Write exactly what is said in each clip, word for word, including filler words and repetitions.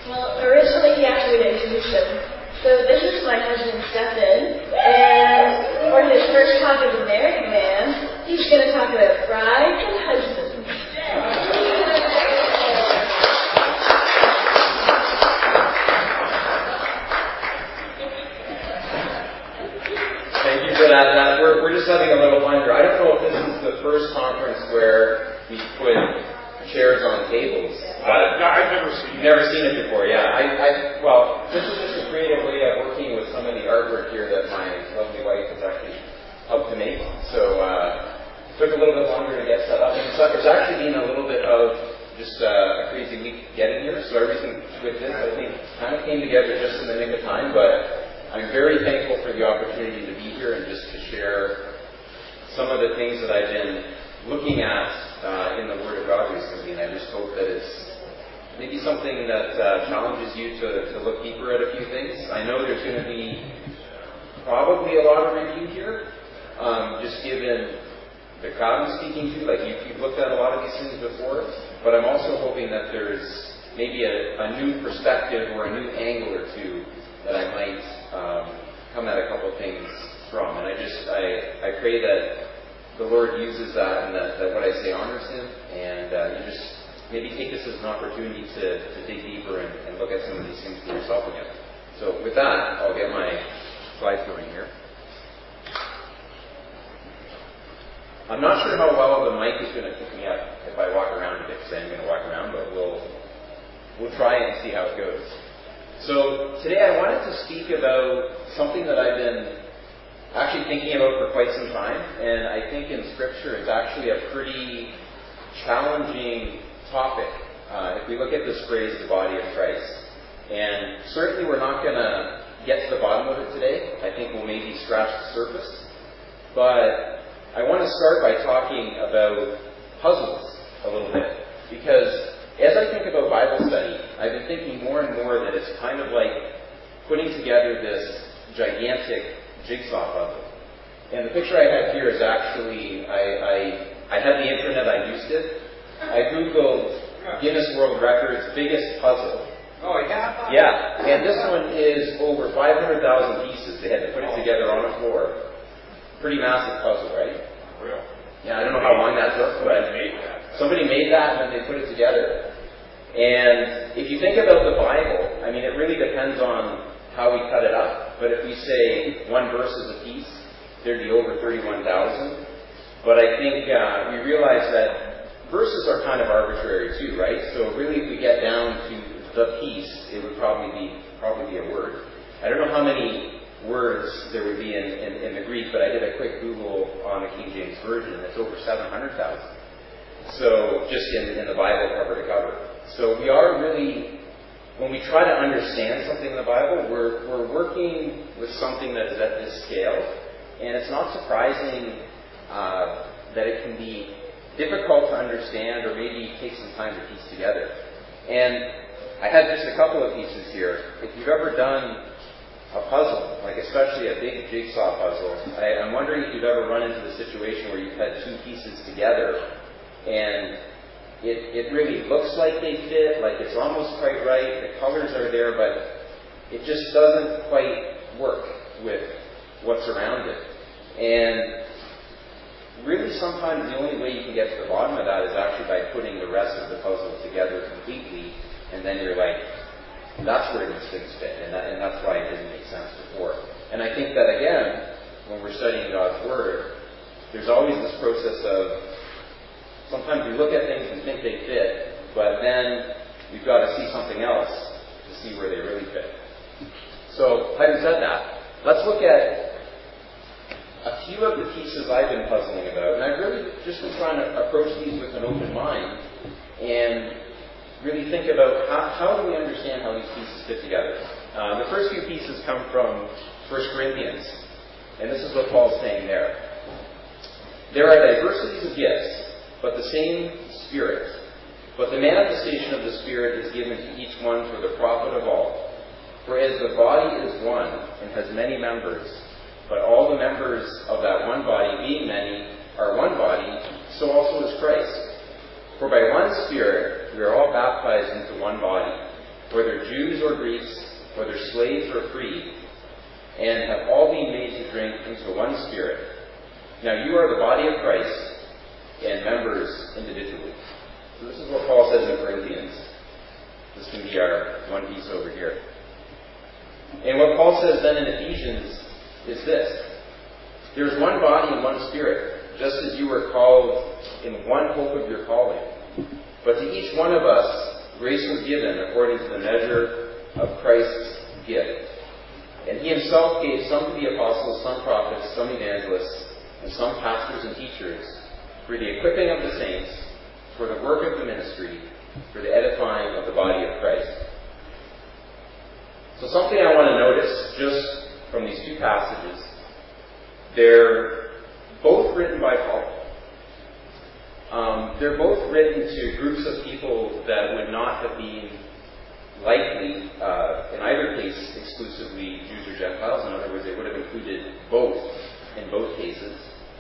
Well, originally he asked me to introduce him. So this is my husband, Stephen, and for his first talk as a married man, he's going to talk about brides and husbands. Thank you for that. that we're, we're just having a little wonder. I don't know if this is the first conference where we put chairs on tables. Uh, I've never seen You've never seen it before, yeah. I, I, well, this is just a creative way of working with some of the artwork here that my lovely wife has actually helped to make. So uh, it took a little bit longer to get set up. And it's, it's actually been a little bit of just uh, a crazy week getting here. So everything with this, I think, kind of came together just in the nick of time. But I'm very thankful for the opportunity to be here and just to share some of the things that I've been looking at uh, in the Word of God recently, and I just hope that it's maybe something that uh, challenges you to, to look deeper at a few things. I know there's going to be probably a lot of review here, um, just given the crowd I'm speaking to. Like, you've, you've looked at a lot of these things before, but I'm also hoping that there's maybe a, a new perspective or a new angle or two that I might um, come at a couple things from. And I just, I, I pray that the Lord uses that and that, that what I say honors Him, and uh, you just maybe take this as an opportunity to, to dig deeper and, and look at some of these things for yourself again. So with that, I'll get my slides going here. I'm not sure how well the mic is going to pick me up if I walk around a bit, because I'm going to walk around, but we'll we'll try and see how it goes. So today I wanted to speak about something that I've been actually thinking about for quite some time, and I think in Scripture it's actually a pretty challenging topic uh, if we look at this phrase, the body of Christ. And certainly we're not going to get to the bottom of it today. I think we'll maybe scratch the surface. But I want to start by talking about puzzles a little bit, because as I think about Bible study, I've been thinking more and more that it's kind of like putting together this gigantic jigsaw puzzle. And the picture I have here is actually, I, I, I had the internet, I used it. I Googled Guinness World Records biggest puzzle. Oh, yeah? Yeah, and this one is over five hundred thousand pieces. They had to put it together on a floor. Pretty massive puzzle, right? Real. Yeah, I don't know how long that took, but somebody made that and then they put it together. And if you think about the Bible, I mean, it really depends on how we cut it up. But if we say one verse is a piece, there'd be over thirty-one thousand. But I think uh, we realize that verses are kind of arbitrary too, right? So really, if we get down to the piece, it would probably be probably be a word. I don't know how many words there would be in, in, in the Greek, but I did a quick Google on the King James Version, and it's over seven hundred thousand. So just in, in the Bible, cover to cover. So we are really, when we try to understand something in the Bible, we're, we're working with something that is at this scale. And it's not surprising uh, that it can be difficult to understand or maybe take some time to piece together. And I had just a couple of pieces here. If you've ever done a puzzle, like especially a big jigsaw puzzle, I, I'm wondering if you've ever run into the situation where you've had two pieces together and It, it really looks like they fit, like it's almost quite right, the colors are there, but it just doesn't quite work with what's around it. And really sometimes the only way you can get to the bottom of that is actually by putting the rest of the puzzle together completely, and then you're like, that's where these things fit, and, that, and that's why it didn't make sense before. And I think that again, when we're studying God's Word, there's always this process of sometimes we look at things and think they fit, but then we've got to see something else to see where they really fit. So, having said that, let's look at a few of the pieces I've been puzzling about. And I've really just been trying to approach these with an open mind and really think about how, how do we understand how these pieces fit together. Uh, the first few pieces come from First Corinthians. And this is what Paul's saying there. There are diversities of gifts, but the same Spirit. But the manifestation of the Spirit is given to each one for the profit of all. For as the body is one and has many members, but all the members of that one body, being many, are one body, so also is Christ. For by one Spirit we are all baptized into one body, whether Jews or Greeks, whether slaves or free, and have all been made to drink into one Spirit. Now you are the body of Christ, and members individually. So this is what Paul says in Corinthians. This can be our one piece over here. And what Paul says then in Ephesians is this. There is one body and one Spirit, just as you were called in one hope of your calling. But to each one of us, grace was given according to the measure of Christ's gift. And he himself gave some to be apostles, some prophets, some evangelists, and some pastors and teachers, for the equipping of the saints, for the work of the ministry, for the edifying of the body of Christ. So something I want to notice, just from these two passages, they're both written by Paul. Um, they're both written to groups of people that would not have been likely, uh, in either case, exclusively Jews or Gentiles. In other words, they would have included both in both cases.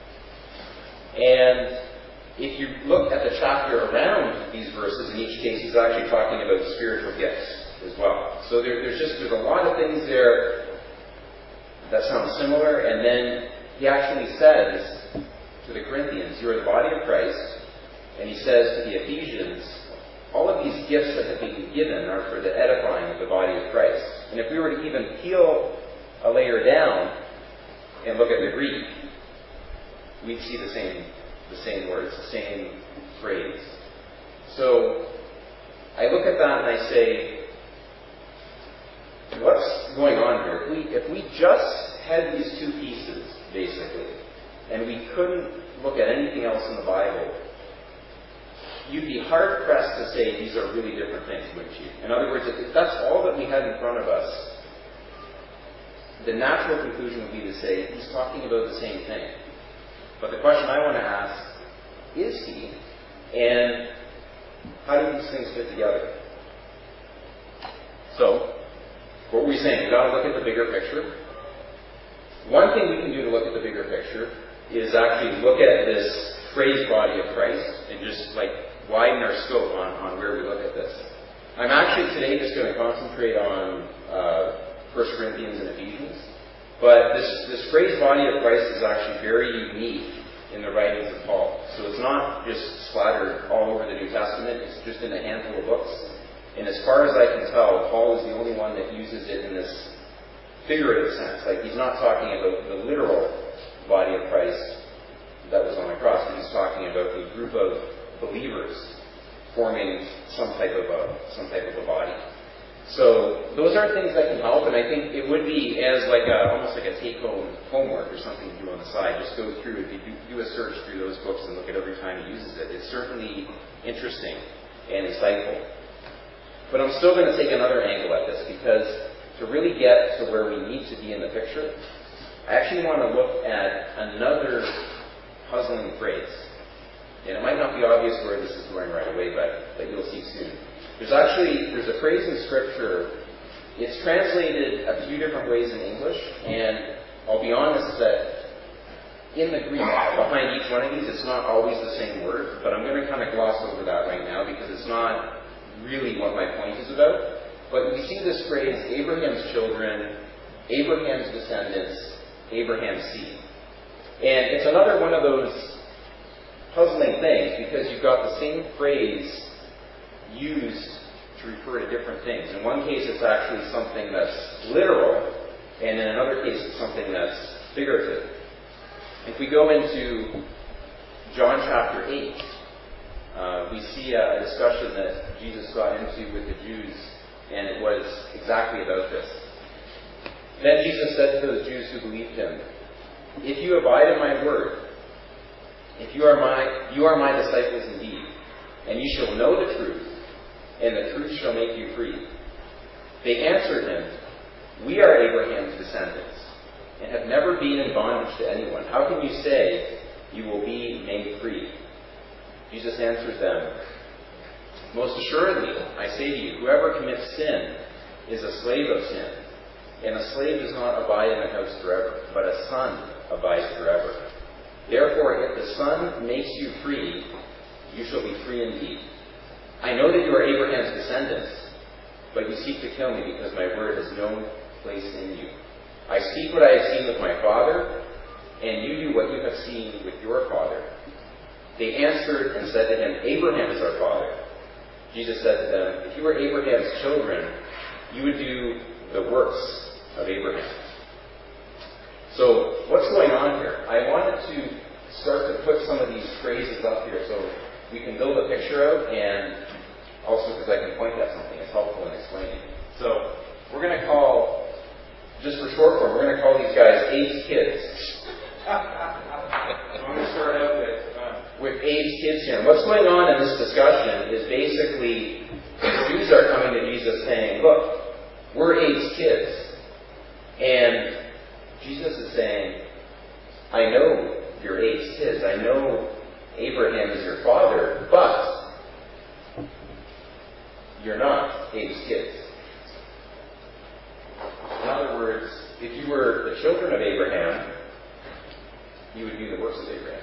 And if you look at the chapter around these verses, in each case, he's actually talking about spiritual gifts as well. So there, there's just there's a lot of things there that sound similar. And then he actually says to the Corinthians, you are the body of Christ. And he says to the Ephesians, all of these gifts that have been given are for the edifying of the body of Christ. And if we were to even peel a layer down and look at the Greek, we'd see the same the same words, the same phrase. So I look at that and I say, what's going on here? If we, if we just had these two pieces, basically, and we couldn't look at anything else in the Bible, you'd be hard-pressed to say these are really different things, wouldn't you? In other words, if that's all that we had in front of us, the natural conclusion would be to say he's talking about the same thing. But the question I want to ask, is he? And how do these things fit together? So, what were we saying? We've got to look at the bigger picture. One thing we can do to look at the bigger picture is actually look at this phrase body of Christ and just like widen our scope on, on where we look at this. I'm actually today just going to concentrate on uh, First Corinthians and Ephesians. But this, this phrase body of Christ is actually very unique in the writings of Paul. So it's not just splattered all over the New Testament. It's just in a handful of books. And as far as I can tell, Paul is the only one that uses it in this figurative sense. Like he's not talking about the literal body of Christ that was on the cross, but he's talking about a group of believers forming some type of a some type of a body. So those are things that can help, and I think it would be as like a, almost like a take-home homework or something to do on the side. Just go through, if you do, do a search through those books and look at every time he uses it. It's certainly interesting and insightful. But I'm still going to take another angle at this, because to really get to where we need to be in the picture, I actually want to look at another puzzling phrase. And it might not be obvious where this is going right away, but, but you'll see soon. There's actually, there's a phrase in Scripture, it's translated a few different ways in English, and I'll be honest that in the Greek, behind each one of these, it's not always the same word, but I'm going to kind of gloss over that right now because it's not really what my point is about. But we see this phrase, Abraham's children, Abraham's descendants, Abraham's seed. And it's another one of those puzzling things because you've got the same phrase used to refer to different things. In one case, it's actually something that's literal, and in another case, it's something that's figurative. If we go into John chapter eight, uh, we see a discussion that Jesus got into with the Jews, and it was exactly about this. Then Jesus said to those Jews who believed him, "If you abide in my word, if you are my you are my disciples indeed, and you shall know the truth, and the truth shall make you free." They answered him, "We are Abraham's descendants, and have never been in bondage to anyone. How can you say you will be made free?" Jesus answered them, "Most assuredly, I say to you, whoever commits sin is a slave of sin. And a slave does not abide in a house forever, but a son abides forever. Therefore, if the Son makes you free, you shall be free indeed. I know that you are Abraham's descendants, but you seek to kill me because my word has no place in you. I speak what I have seen with my Father, and you do what you have seen with your father. They answered and said to him, Abraham is our father. Jesus said to them, if you were Abraham's children, you would do the works of Abraham. So, what's going on here? I wanted to start to put some of these phrases up here so we can build a picture out, and also because I can point at something. It's helpful in explaining. So, we're going to call, just for short form, we're going to call these guys Abe's kids. I'm going to start out with, uh, with Abe's kids here. And what's going on in this discussion is basically the Jews are coming to Jesus saying, look, we're Abe's kids. And Jesus is saying, I know you're Abe's kids. I know Abraham is your father, but you're not Abe's kids. In other words, if you were the children of Abraham, you would do the works of Abraham.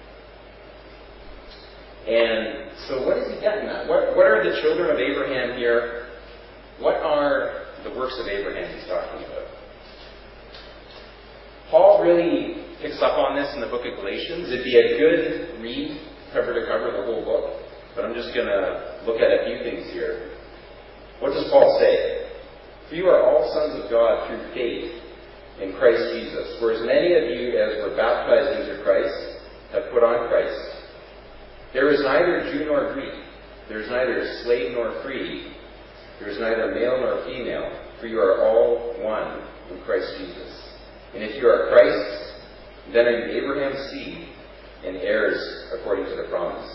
And so what is he getting at? What, what are the children of Abraham here? What are the works of Abraham he's talking about? Paul really picks up on this in the book of Galatians. It'd be a good read, cover to cover, the whole book. But I'm just going to look at a few things here. What does Paul say? For you are all sons of God through faith in Christ Jesus. For as many of you as were baptized into Christ have put on Christ. There is neither Jew nor Greek. There is neither slave nor free. There is neither male nor female. For you are all one in Christ Jesus. And if you are Christ, then are you Abraham's seed and heirs according to the promise.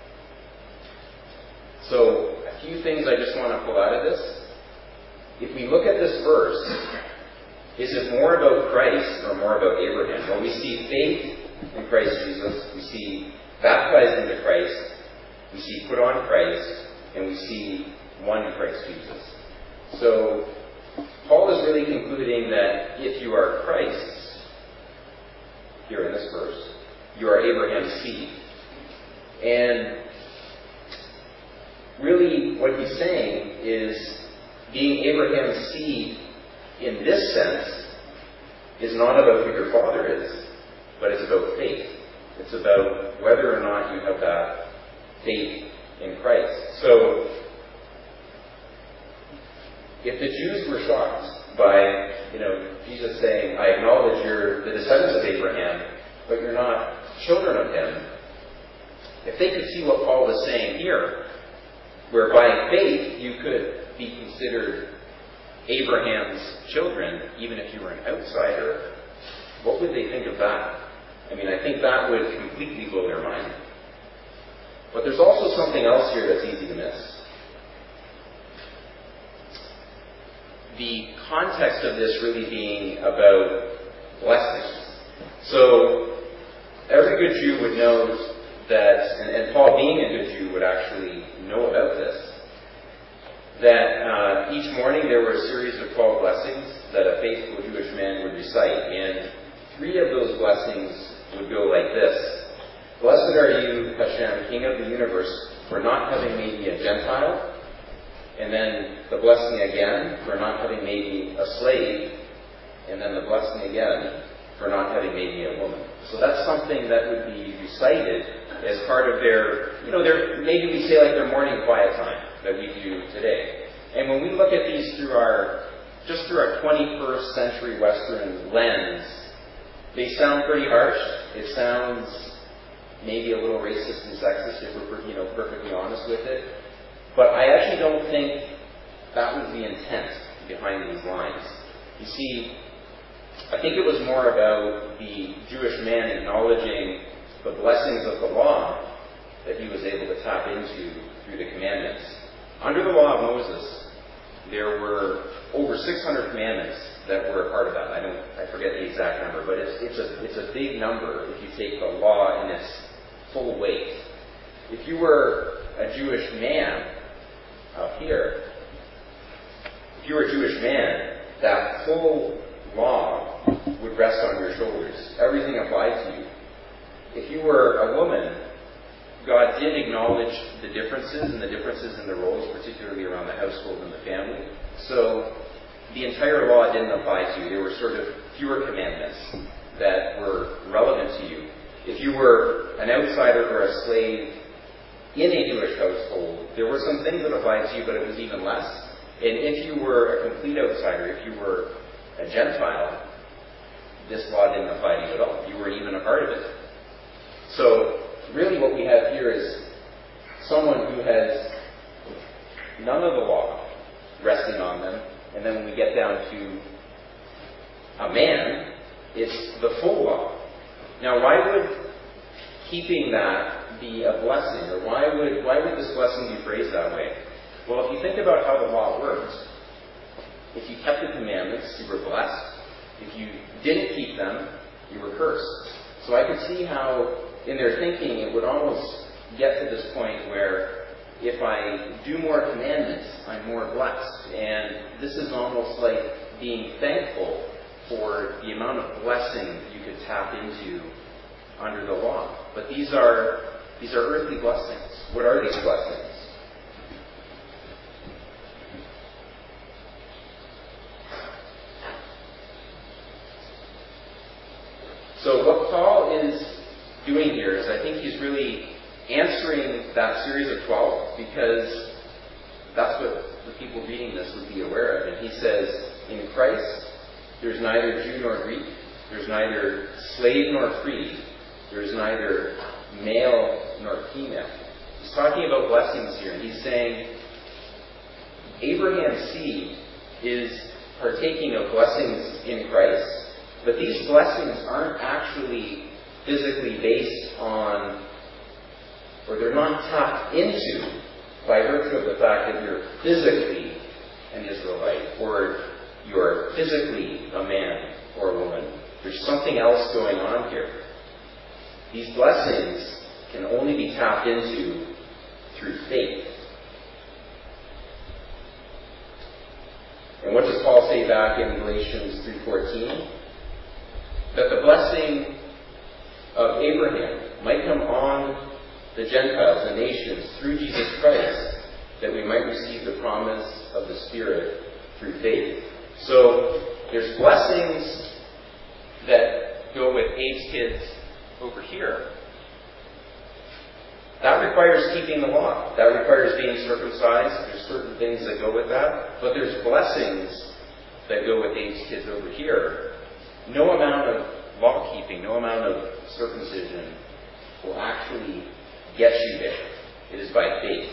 So, a few things I just want to pull out of this. If we look at this verse, is it more about Christ or more about Abraham? Well, we see faith in Christ Jesus. We see baptized into Christ. We see put on Christ. And we see one in Christ Jesus. So, Paul is really concluding that if you are Christ, here in this verse, you are Abraham's seed. And really what he's saying is being Abraham's seed in this sense is not about who your father is, but it's about faith. It's about whether or not you have that faith in Christ. So, if the Jews were shocked by, you know, Jesus saying, I acknowledge you're the descendants of Abraham, but you're not children of him, if they could see what Paul was saying here, where by faith you could be considered Abraham's children, even if you were an outsider, what would they think of that? I mean, I think that would completely blow their mind. But there's also something else here that's easy to miss. The context of this really being about blessings. So, every good Jew would know that, and, and Paul being a good Jew would actually know about this, that uh, each morning there were a series of twelve blessings that a faithful Jewish man would recite. And three of those blessings would go like this. Blessed are you, Hashem, King of the universe, for not having made me a Gentile. And then the blessing again for not having made me a slave. And then the blessing again for not having made me a woman. So that's something that would be recited as part of their, you know, their, maybe we say like their morning quiet time that we do today. And when we look at these through our, just through our twenty-first century Western lens, they sound pretty harsh. It sounds maybe a little racist and sexist if we're, you know, perfectly honest with it. But I actually don't think that was the intent behind these lines. You see, I think it was more about the Jewish man acknowledging the blessings of the law that he was able to tap into through the commandments. Under the law of Moses, there were over six hundred commandments that were a part of that. I don't, I forget the exact number, but it's, it's, a, it's a big number if you take the law in its full weight. If you were a Jewish man up here, if you were a Jewish man, that full law would rest on your shoulders. Everything applied to you. If you were a woman, God did acknowledge the differences and the differences in the roles, particularly around the household and the family. So the entire law didn't apply to you. There were sort of fewer commandments that were relevant to you. If you were an outsider or a slave in a Jewish household, there were some things that applied to you, but it was even less. And if you were a complete outsider, if you were a Gentile, this law didn't apply to you at all. You weren't even a part of it. So really what we have here is someone who has none of the law resting on them, and then when we get down to a man, it's the full law. Now, why would keeping that be a blessing, or why would why would this blessing be phrased that way? Well, if you think about how the law worked, if you kept the commandments, you were blessed. If you didn't keep them, you were cursed. So I could see how, in their thinking, it would almost get to this point where if I do more commandments, I'm more blessed. And this is almost like being thankful for the amount of blessing you could tap into under the law. But these are these are earthly blessings. What are these blessings? So what Paul is doing here is, I think he's really answering that series of twelve, because that's what the people reading this would be aware of. And he says, in Christ, there's neither Jew nor Greek, there's neither slave nor free, there's neither male nor female. He's talking about blessings here, and he's saying Abraham's seed is partaking of blessings in Christ, but these blessings aren't actually physically based on, or they're not tapped into by virtue of the fact that you're physically an Israelite, or you're physically a man or a woman. There's something else going on here. These blessings can only be tapped into through faith. And what does Paul say back in Galatians three fourteen? That the blessing of Abraham might come on the Gentiles, the nations, through Jesus Christ, that we might receive the promise of the Spirit through faith. So there's blessings that go with Abe's kids over here. That requires keeping the law. That requires being circumcised. There's certain things that go with that. But there's blessings that go with Abe's kids over here. No amount of law keeping, no amount of circumcision will actually get you there. It is by faith.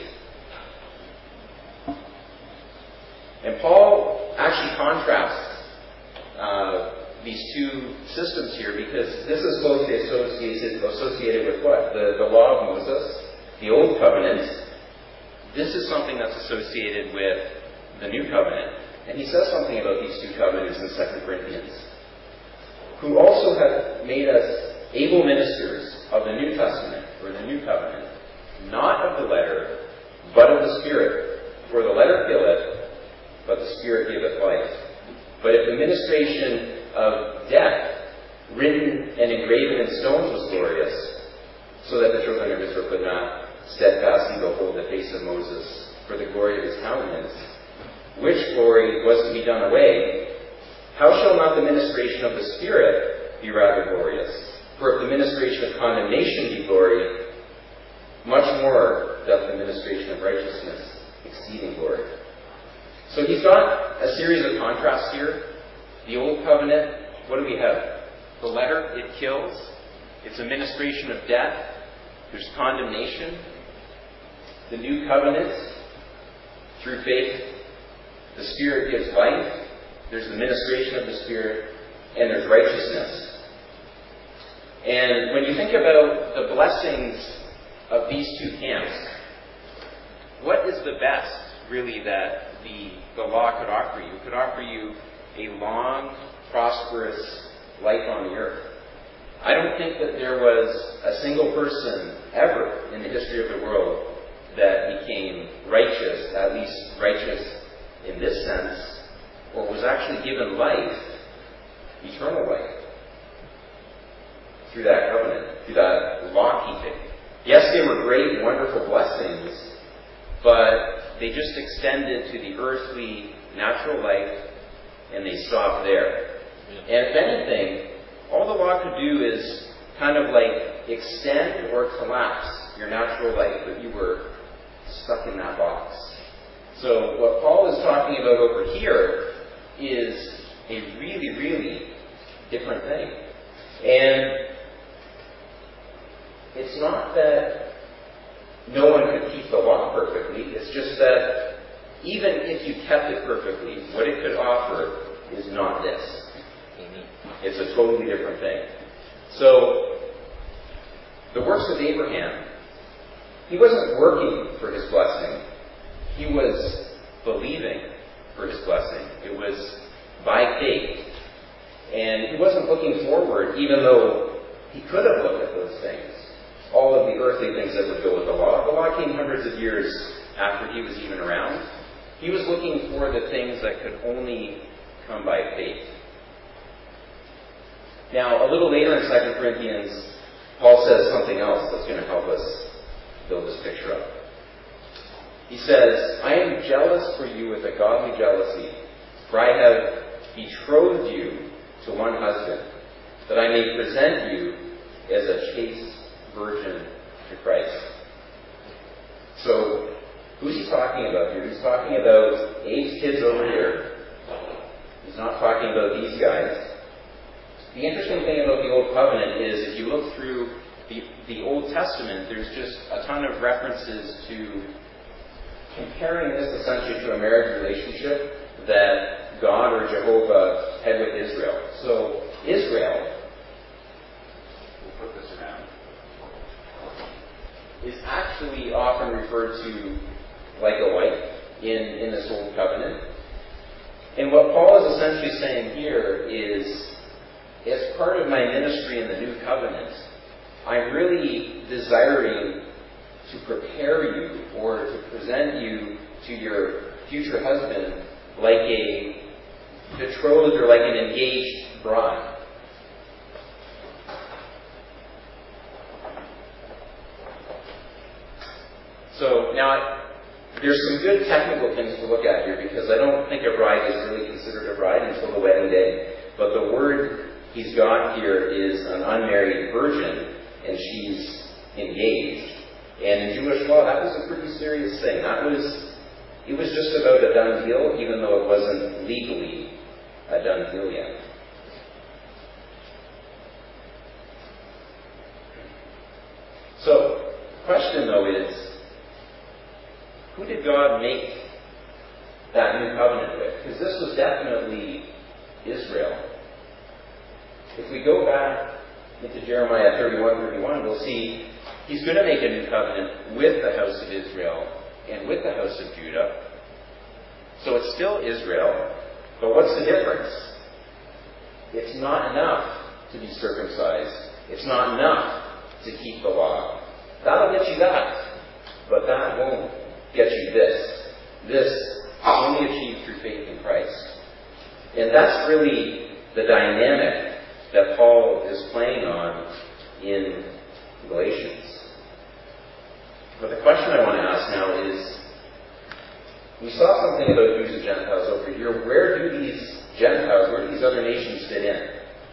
And Paul actually contrasts uh, these two systems here, because this is closely associated, associated with what? The, the law of Moses, the Old Covenant. This is something that's associated with the New Covenant. And he says something about these two covenants in Second Corinthians. Who also have made us able ministers of the New Testament, or the New Covenant, not of the letter, but of the Spirit. For the letter killeth, but the Spirit giveth life. But if the ministration of death, written and engraven in stones, was glorious, so that the children of Israel could not steadfastly behold the face of Moses for the glory of his countenance, which glory was to be done away, how shall not the ministration of the Spirit be rather glorious? For if the ministration of condemnation be glory, much more doth the ministration of righteousness exceeding glory. So he's got a series of contrasts here. The Old Covenant, what do we have? The letter, it kills. It's a ministration of death. There's condemnation. The New Covenant, through faith, the Spirit gives life. There's the ministration of the Spirit, and there's righteousness. And when you think about the blessings of these two camps, what is the best, really, that the, the law could offer you? It could offer you a long, prosperous life on the earth. I don't think that there was a single person ever in the history of the world that became righteous, at least righteous in this sense, or was actually given life, eternal life, through that covenant, through that law-keeping. Yes, they were great, wonderful blessings, but they just extended to the earthly, natural life, and they stopped there. And if anything, all the law could do is kind of like extend or collapse your natural life, but you were stuck in that box. So what Paul is talking about over here is a really, really different thing. And it's not that no one could keep the law perfectly. It's just that even if you kept it perfectly, what it could offer is not this. It's a totally different thing. So, the works of Abraham, he wasn't working for his blessing. He was believing for his blessing. It was by faith. And he wasn't looking forward, even though he could have looked at those things. All of the earthly things that would go with the law. The law came hundreds of years after he was even around. He was looking for the things that could only come by faith. Now, a little later in Second Corinthians, Paul says something else that's going to help us build this picture up. He says, I am jealous for you with a godly jealousy, for I have betrothed you to one husband, that I may present you as a chaste virgin to Christ. So, who's he talking about here? He's talking about Abe's kids over here. He's not talking about these guys. The interesting thing about the Old Covenant is if you look through the, the Old Testament, there's just a ton of references to comparing this essentially to a marriage relationship that God or Jehovah had with Israel. So Israel, we'll put this around, is actually often referred to like a wife in, in this Old Covenant. And what Paul is essentially saying here is, as part of my ministry in the New Covenant, I'm really desiring to prepare you or to present you to your future husband like a betrothed or like an engaged bride. So now, there's some good technical things to look at here because I don't think a bride is really considered a bride until the wedding day. But the word he's got here is an unmarried virgin, and she's engaged. And in Jewish law, that was a pretty serious thing. That was, it was just about a done deal, even though it wasn't legally a done deal yet. So, the question though is, who did God make that new covenant with? Because this was definitely Israel. If we go back into Jeremiah thirty-one thirty-one, we'll see he's going to make a new covenant with the house of Israel and with the house of Judah. So it's still Israel, but what's the difference? It's not enough to be circumcised. It's not enough to keep the law. That'll get you that, but that won't get you this. This is only achieved through faith in Christ. And that's really the dynamic that Paul is playing on in Galatians. But the question I want to ask now is, we saw something about Jews and Gentiles over here. Where do these Gentiles, where do these other nations fit in?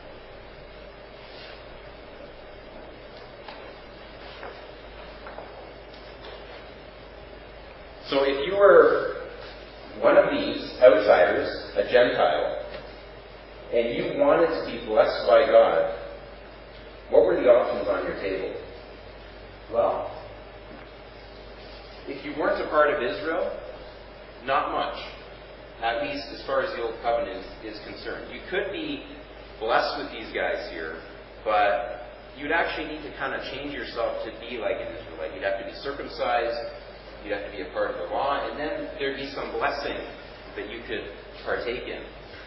So if you were one of these outsiders, a Gentile, and you wanted to be blessed by God, what were the options on your table? Well, if you weren't a part of Israel, not much. At least as far as the Old Covenant is concerned. You could be blessed with these guys here, but you'd actually need to kind of change yourself to be like an Israelite. You'd have to be circumcised, you'd have to be a part of the law, and then there'd be some blessing that you could partake in.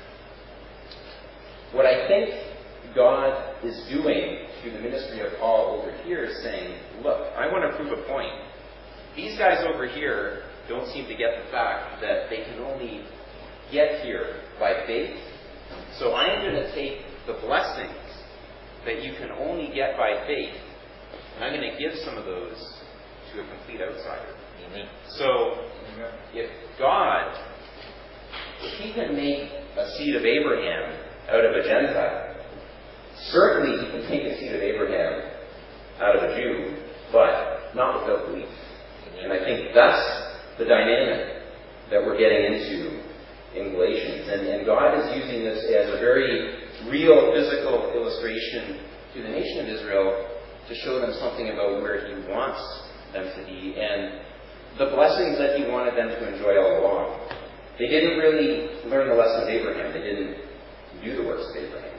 What I think God is doing through the ministry of Paul over here is saying, look, I want to prove a point. These guys over here don't seem to get the fact that they can only get here by faith. So I am going to take the blessings that you can only get by faith, And I'm going to give some of those to a complete outsider. Amen. So, if God, if he can make a seed of Abraham out of a Gentile, certainly he can make a seed of Abraham out of a Jew, but not without belief. And I think that's the dynamic that we're getting into in Galatians. And, and God is using this as a very real physical illustration to the nation of Israel to show them something about where he wants them to be and the blessings that he wanted them to enjoy all along. They didn't really learn the lesson of Abraham. They didn't do the works of Abraham.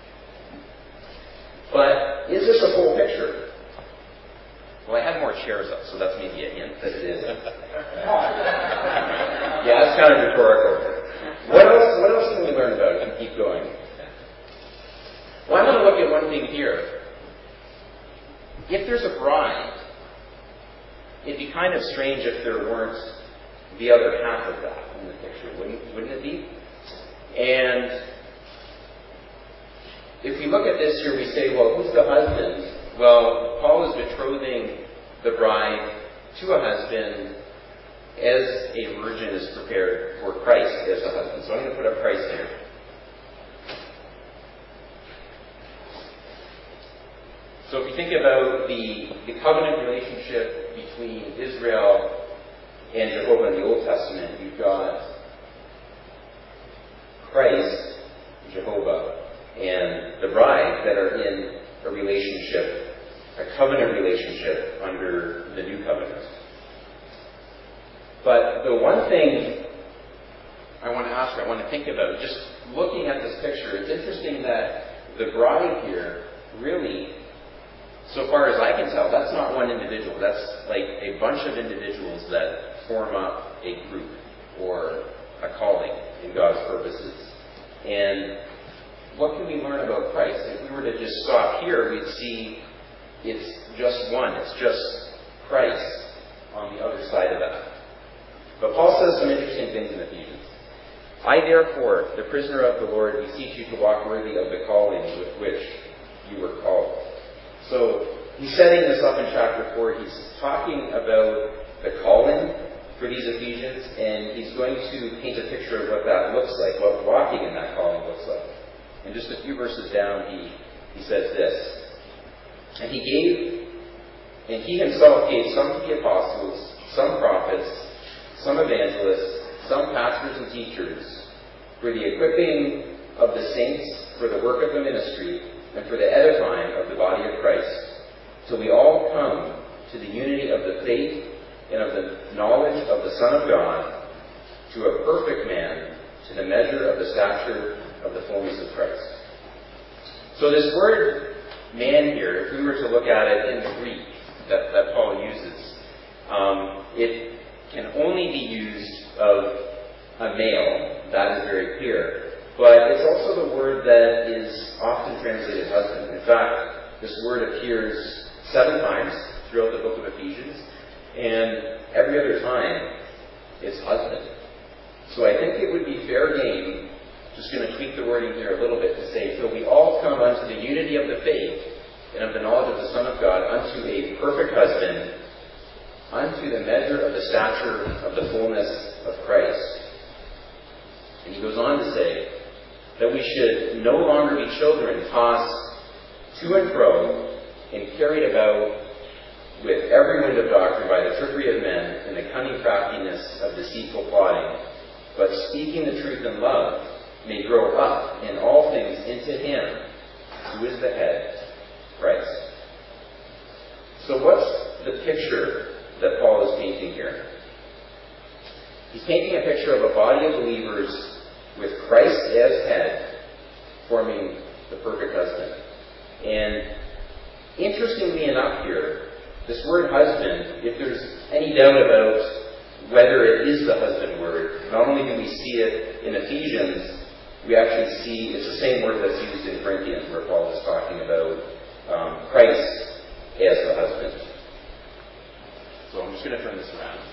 But is this a full picture? Well, I have more chairs up, so that's maybe a hint that it is. Yeah, it's kind of rhetorical. What else, what else can we learn about it and keep going? Well, I'm going to look at one thing here. If there's a bride, it'd be kind of strange if there weren't the other half of that in the picture, wouldn't, wouldn't it be? And if we look at this here, we say, well, who's the husband? Well, Paul is betrothing the bride to a husband as a virgin is prepared for Christ as a husband. So I'm going to put up Christ here. So if you think about the, the covenant relationship between Israel and Jehovah in the Old Testament, you've got Christ, Jehovah, and the bride that are in a relationship, a covenant relationship under the new covenant. But the one thing I want to ask, I want to think about, just looking at this picture, it's interesting that the bride here really, so far as I can tell, that's not one individual. That's like a bunch of individuals that form up a group or a calling in God's purposes. And what can we learn about Christ? If we were to just stop here, we'd see it's just one. It's just Christ on the other side of that. But Paul says some interesting things in Ephesians. I therefore, the prisoner of the Lord, beseech you to walk worthy of the calling with which you were called. So he's setting this up in chapter four. He's talking about the calling for these Ephesians, and he's going to paint a picture of what that looks like, what walking in that calling looks like. And just a few verses down, he, he says this. And he gave, and he himself gave some to the apostles, some prophets, some evangelists, some pastors and teachers, for the equipping of the saints, for the work of the ministry, and for the edifying of the body of Christ, till we all come to the unity of the faith and of the knowledge of the Son of God, to a perfect man, to the measure of the stature of the fullness of Christ. So this word man here, if we were to look at it in the Greek that, that Paul uses, um, it can only be used of a male. That is very clear. But it's also the word that is often translated husband. In fact, this word appears seven times throughout the book of Ephesians, and every other time it's husband. So I think it would be fair game, just going to tweak the wording here a little bit to say, till we all come unto the unity of the faith and of the knowledge of the Son of God, unto a perfect husband, unto the measure of the stature of the fullness of Christ. And he goes on to say that we should no longer be children tossed to and fro and carried about with every wind of doctrine by the trickery of men and the cunning craftiness of deceitful plotting, but speaking the truth in love may grow up in all things into him who is the head, Christ. So what's the picture that Paul is painting here? He's painting a picture of a body of believers with Christ as head, forming the perfect husband. And interestingly enough here, this word husband, if there's any doubt about whether it is the husband word, not only do we see it in Ephesians, we actually see it's the same word that's used in Corinthians, where Paul is talking about um, Christ as the husband. So I'm just going to turn this around.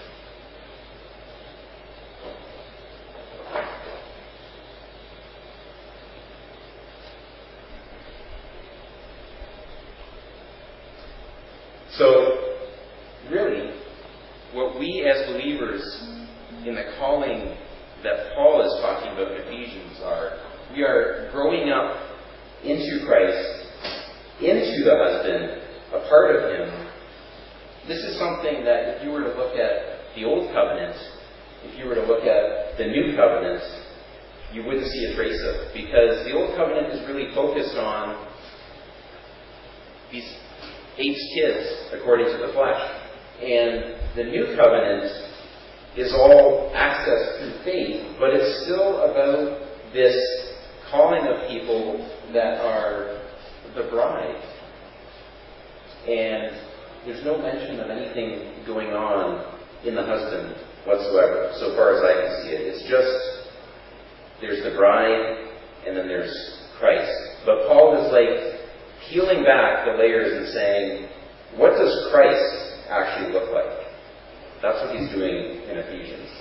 So, really, what we as believers in the calling that Paul is talking about in Ephesians are, we are growing up into Christ, into the husband, a part of him. This is something that if you were to look at the Old Covenant, if you were to look at the New Covenant, you wouldn't see a trace of. Because the Old Covenant is really focused on these eight kids according to the flesh. And the New Covenant is all access through faith, but it's still about this calling of people that are the bride. And there's no mention of anything going on in the husband whatsoever, so far as I can see it. It's just, there's the bride, and then there's Christ. But Paul is like peeling back the layers and saying, what does Christ actually look like? That's what he's doing in Ephesians.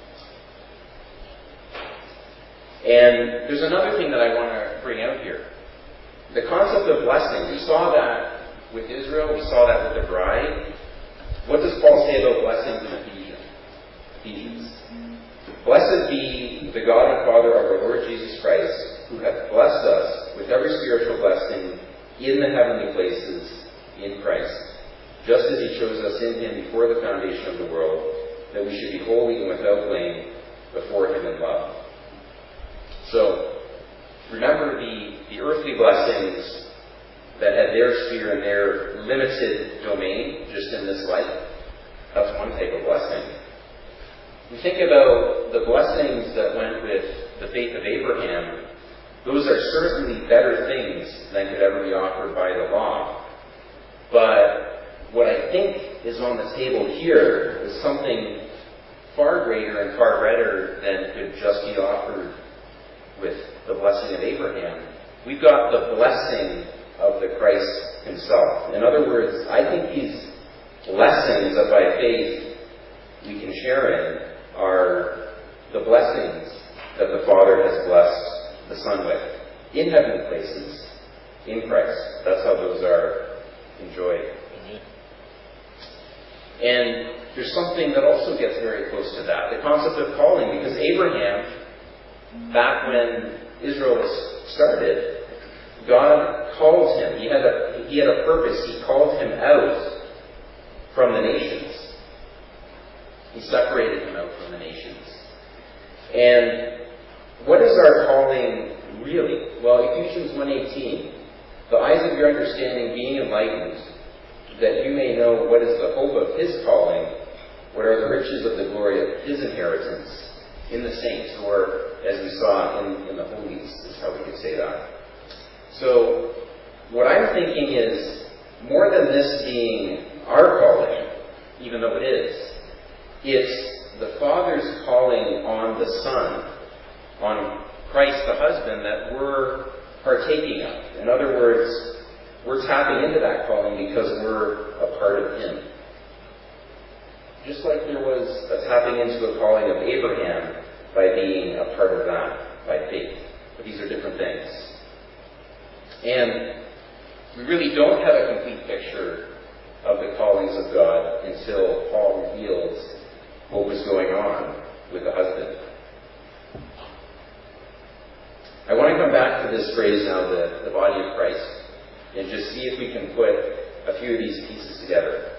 And there's another thing that I want to bring out here. The concept of blessing. We saw that with Israel. We saw that with the bride. What does Paul say about blessings in Ephesians? Ephesians. Blessed be the God and Father of our Lord Jesus Christ, who hath blessed us with every spiritual blessing in the heavenly places in Christ, just as he chose us in him before the foundation of the world, that we should be holy and without blame before him in love. So, remember the, the earthly blessings that had their sphere and their limited domain just in this life. That's one type of blessing. We think about the blessings that went with the faith of Abraham. Those are certainly better things than could ever be offered by the law. But what I think is on the table here is something far greater and far better than could just be offered with the blessing of Abraham. We've got the blessing of the Christ himself. In other words, I think these blessings that by faith we can share in are the blessings that the Father has blessed the Son with in heavenly places, in Christ. That's how those are enjoyed. Mm-hmm. And there's something that also gets very close to that, the concept of calling, because Abraham, back when Israel started, God called him. He had a, he had a purpose. He called him out from the nations. He separated him out from the nations. And what is our calling really? Well, Ephesians one eighteen, the eyes of your understanding being enlightened, that you may know what is the hope of his calling, what are the riches of the glory of his inheritance in the saints, or as we saw in, in the holies, is how we could say that. So, what I'm thinking is, more than this being our calling, even though it is, it's the Father's calling on the Son, on Christ the husband, that we're partaking of. In other words, we're tapping into that calling because we're a part of him. Just like there was a tapping into a calling of Abraham by being a part of that by faith. But these are different things. And we really don't have a complete picture of the callings of God until Paul reveals what was going on with the husband. I want to come back to this phrase now, the, the body of Christ, and just see if we can put a few of these pieces together.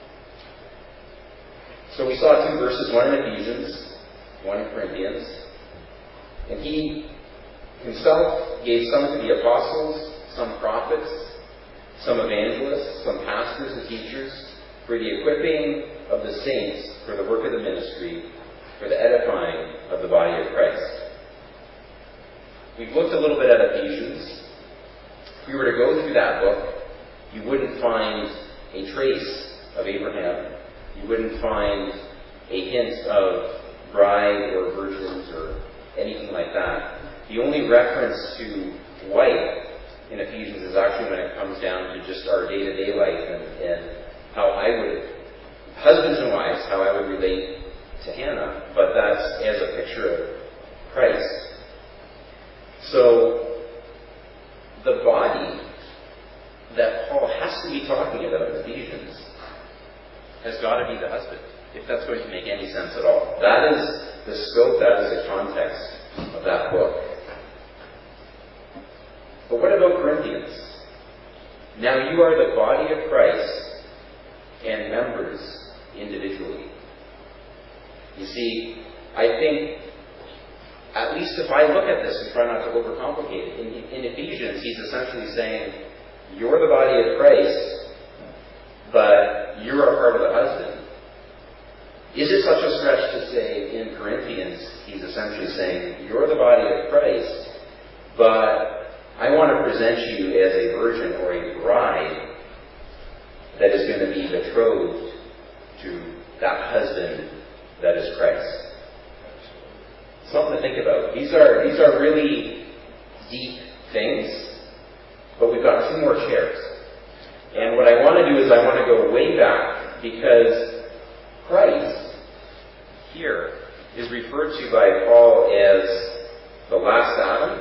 So we saw two verses, one in Ephesians, one in Corinthians. And he himself gave some to be apostles, some prophets, some evangelists, some pastors and teachers, for the equipping of the saints, for the work of the ministry, for the edifying of the body of Christ. We've looked a little bit at Ephesians. If we were to go through that book, you wouldn't find a trace of Abraham. You wouldn't find a hint of bride or virgins or anything like that. The only reference to wife in Ephesians is actually when it comes down to just our day-to-day life and, and how I would, husbands and wives, how I would relate to Hannah. But that's as a picture of Christ. So, the body that Paul has to be talking about in Ephesians has got to be the husband, if that's going to make any sense at all. That is the scope, that is the context of that book. But what about Corinthians? Now you are the body of Christ and members individually. You see, I think, at least if I look at this and try not to overcomplicate it, in, in Ephesians he's essentially saying, you're the body of Christ, but you're a part of the husband. Is it such a stretch to say in Corinthians he's essentially saying, you're the body of Christ, but I want to present you as a virgin or a bride that is going to be betrothed to that husband that is Christ? Something to think about. These are these are really deep things, but we've got two more chairs. And what I want to do is I want to go way back, because Christ here is referred to by Paul as the last Adam.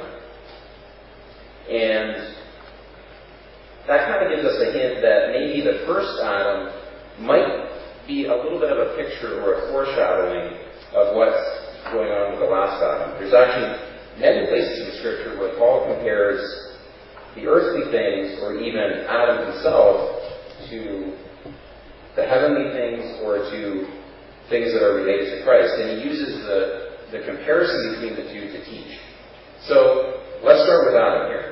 And that kind of gives us a hint that maybe the first Adam might be a little bit of a picture or a foreshadowing of what's going on with the last Adam. There's actually many places in Scripture where Paul compares the earthly things, or even Adam himself, to the heavenly things or to things that are related to Christ. And he uses the, the comparison between the two to teach. So let's start with Adam here.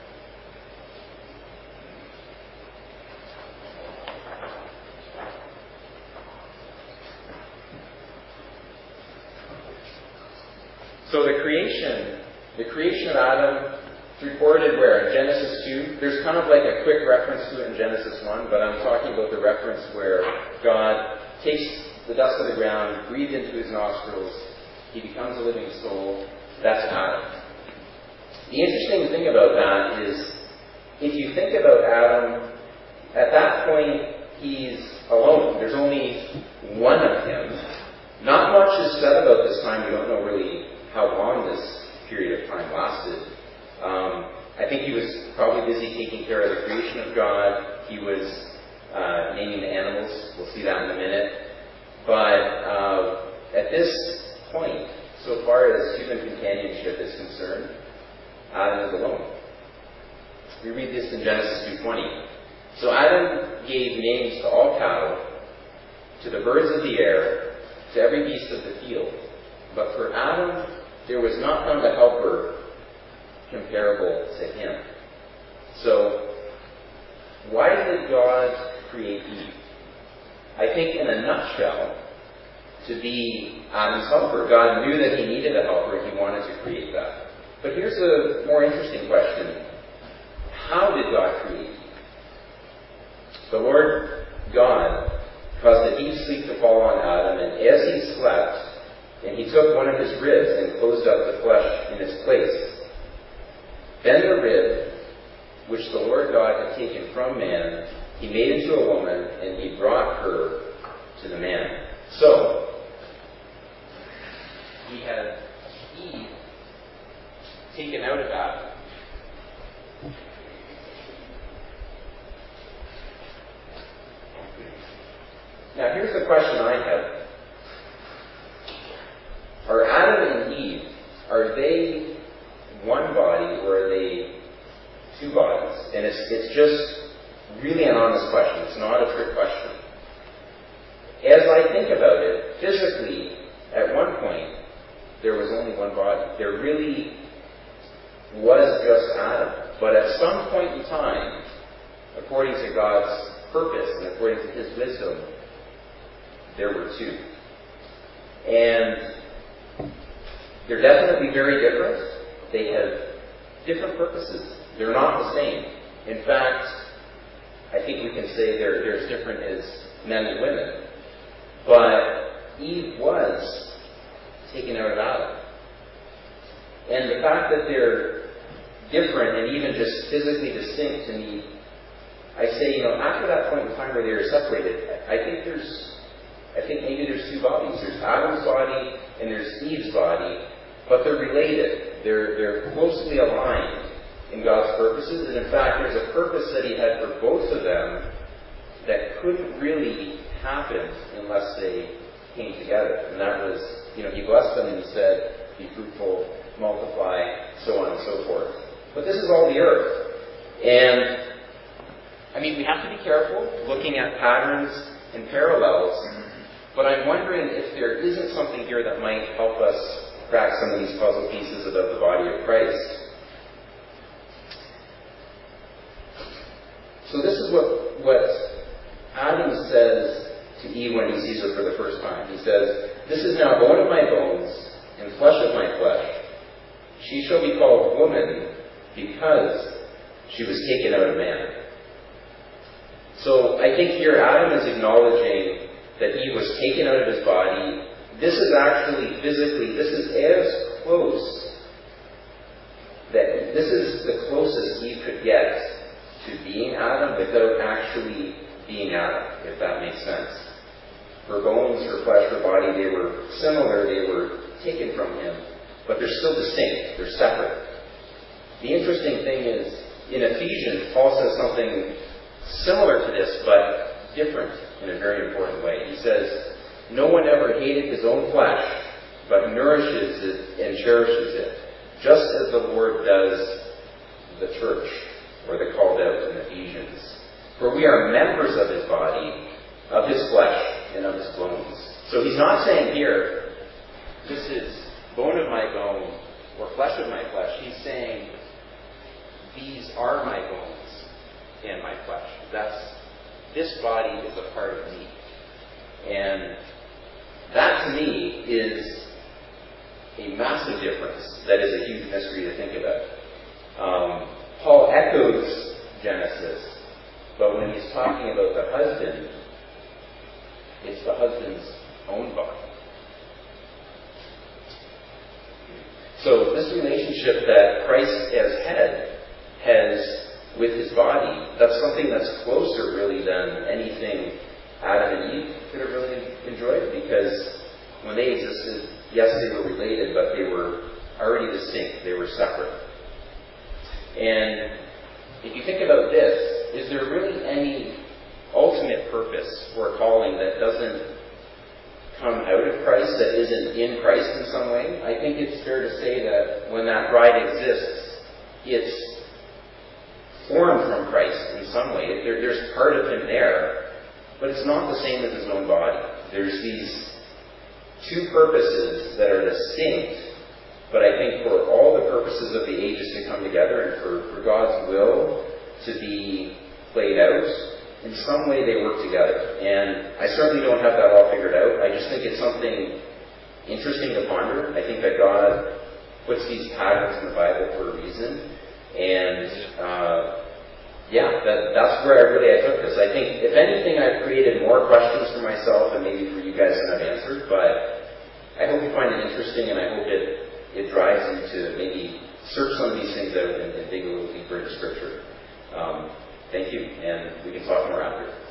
So the creation, the creation of Adam, it's recorded where? In Genesis two. There's kind of like a quick reference to it in Genesis one, but I'm talking about the reference where God takes the dust of the ground, breathes into his nostrils, he becomes a living soul. That's Adam. The interesting thing about that is, if you think about Adam, at that point, he's alone. There's only one of him. Not much is said about this time. We don't know really how long this period of time lasted. Um, I think he was probably busy taking care of the creation of God. He was uh, naming the animals. We'll see that in a minute. But uh, at this point, so far as human companionship is concerned, Adam is alone. We read this in Genesis two twenty. So Adam gave names to all cattle, to the birds of the air, to every beast of the field. But for Adam, there was not found a helper comparable to him. So, why did God create Eve? I think in a nutshell, to be Adam's helper. God knew that he needed a helper and he wanted to create that. But here's a more interesting question. How did God create Eve? The Lord God caused a deep sleep to fall on Adam, and as he slept, and he took one of his ribs and closed up the flesh in its place. Then the rib, which the Lord God had taken from man, he made into a woman, and he brought her to the man. So, he had Eve taken out of Adam. Now here's the question I have. Are Adam and Eve, are they one body or are they two bodies? And it's it's just really an honest question. It's not a trick question. As I think about it, physically, at one point, there was only one body. There really was just Adam. But at some point in time, according to God's purpose and according to his wisdom, there were two. And they're definitely very different. They have different purposes. They're not the same. In fact, I think we can say they're, they're as different as men and women. But Eve was taken out of Adam. And the fact that they're different and even just physically distinct to me, I say, you know, after that point in time where they were separated, I think there's, I think maybe there's two bodies. There's Adam's body and there's Eve's body, but they're related. They're, they're closely aligned in God's purposes. And in fact, there's a purpose that he had for both of them that couldn't really happened unless they came together. And that was, you know, he blessed them and he said, be fruitful, multiply, so on and so forth. But this is all the earth. And, I mean, we have to be careful looking at patterns and parallels, but I'm wondering if there isn't something here that might help us crack some of these puzzle pieces about the body of Christ. So this is what, what Adam says to Eve when he sees her for the first time. He says, this is now bone of my bones and flesh of my flesh. She shall be called woman because she was taken out of man. So I think here Adam is acknowledging that Eve was taken out of his body. This is actually physically, this is as close, that this is the closest Eve could get to being Adam without actually being Adam, if that makes sense. Her bones, her flesh, her body, they were similar, they were taken from him, but they're still distinct, they're separate. The interesting thing is, in Ephesians, Paul says something similar to this, but different in a very important way. He says, no one ever hated his own flesh, but nourishes it and cherishes it, just as the Lord does the church, or the called out in Ephesians. For we are members of his body, of his flesh, and of his bones. So he's not saying here, this is bone of my bone, or flesh of my flesh. He's saying, these are my bones and my flesh. That's, this body is a part of me. And that to me is a massive difference. That is a huge mystery to think about. Um, Paul echoes Genesis, but when he's talking about the husband, it's the husband's own body. So this relationship that Christ as head has with his body, that's something that's closer really than anything Adam and Eve could have really enjoyed, because when they existed, yes, they were related, but they were already distinct. They were separate. And if you think about this, is there really any ultimate purpose for a calling that doesn't come out of Christ, that isn't in Christ in some way? I think it's fair to say that when that bride exists, it's formed from Christ in some way. There, there's part of him there, but it's not the same as his own body. There's these two purposes that are distinct, but I think for all the purposes of the ages to come together and for, for God's will to be played out, in some way they work together. And I certainly don't have that all figured out. I just think it's something interesting to ponder. I think that God puts these patterns in the Bible for a reason. And uh, yeah, that, that's where I really I took this. I think, if anything, I've created more questions for myself and maybe for you guys than I've answered, but I hope you find it interesting, and I hope it, it drives you to maybe search some of these things out and, and dig a little deeper into Scripture. Um, thank you, and we can talk more after.